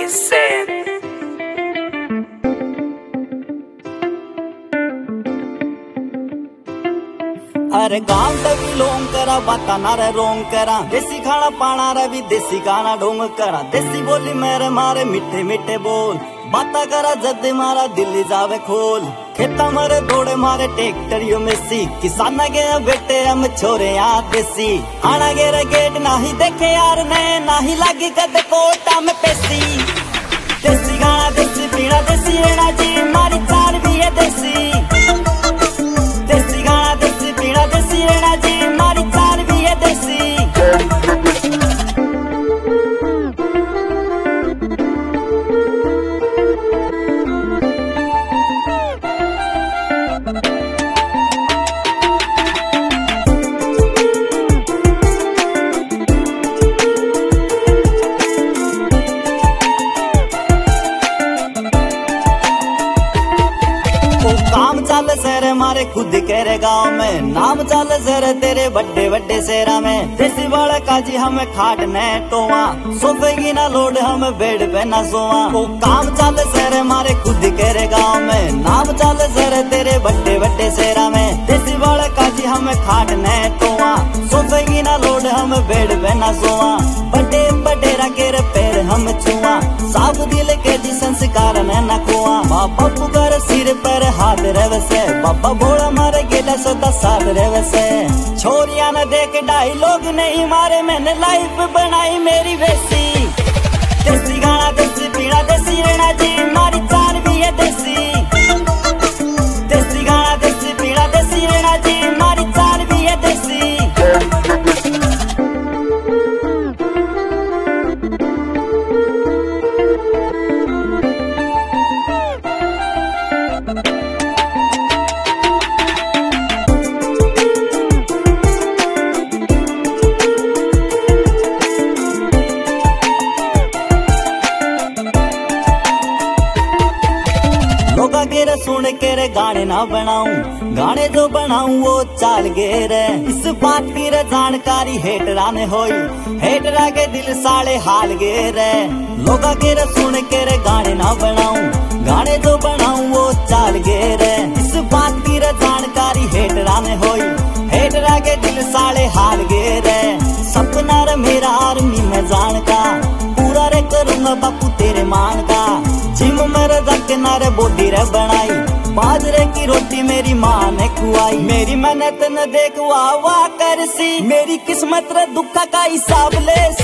Listen. अरे गांव भी लोंग करा बाता ना रे रोंग करा देसी खाना पाना रे भी देसी गाना ढोंग करा देसी बोली मेरे मारे मिठे मिठे बोल बाता करा जद मारा दिल्ली जावे खोल खेता मारे दौड़े मारे ट्रैक्टरियों में सी किसान गए बेटे हम छोरे यहाँ देसी आना गेरे गेट नाही देखे यार ने नाही लगी कद कोटा में पेसी देसी गाना देसी पीना देसी रहना जी मारी चार भी है देसी देसी गाना देसी पीना देसी रहना जी मारी चार भी है देसी काम चल शहर मारे खुद के रे गाँव में नाम चल शहर तेरे बड़े बड़े शहरा में देसी वाले काजी हमें खाट न टोवा सोफे की ना लोड हम बेड पे ना सोवा वो काम चल शहर मारे खुद के रे गाँव में नाम चल शहर तेरे बड़े बड़े शहरा में देसी वाले काजी हमें खाट न टोवा सोफे की ना लोड हम बेड पे ना सोवा बड़े बड़े रंगे पैर हम छुआ साफ दिल के जी संस्कार न खोआ बाबा पुकार सिर पर हाथ रहे से बाबा भोला मारे गेला सोता साथ रहे से छोरिया न देख ढाई लोग नहीं मारे मैंने लाइफ बनाई मेरी वैसी देसी गाना देसी पीना देसी रहना जी मारी चार भी है देसी देसी गाना देसी पीना देसी रहना जी मारी चार भी है देसी लोगा के रे सुन के रे गाने ना बनाऊं गाने जो बनाऊं वो चाल गे रे इस बात की रे जानकारी हेटरा ने होई हेटरा के दिल साले हाल गे रे लोगा के रे सुन के रे गाने ना बनाऊं गाने जो बनाऊं वो चाल गे रे इस बात की रे जानकारी हेटरा ने होई हेटरा के दिल साले हाल गे रे सपना रे मेरा आर्मी में जान का पूरा रे करूंगा बापू तेरे मान का जिम मेरे रख नारे बॉडी रे बनाई बाजरे की रोटी मेरी माँ ने खुआई मेरी मेहनत न देख वाह वाह कर सी मेरी किस्मत रे दुखा का हिसाब ले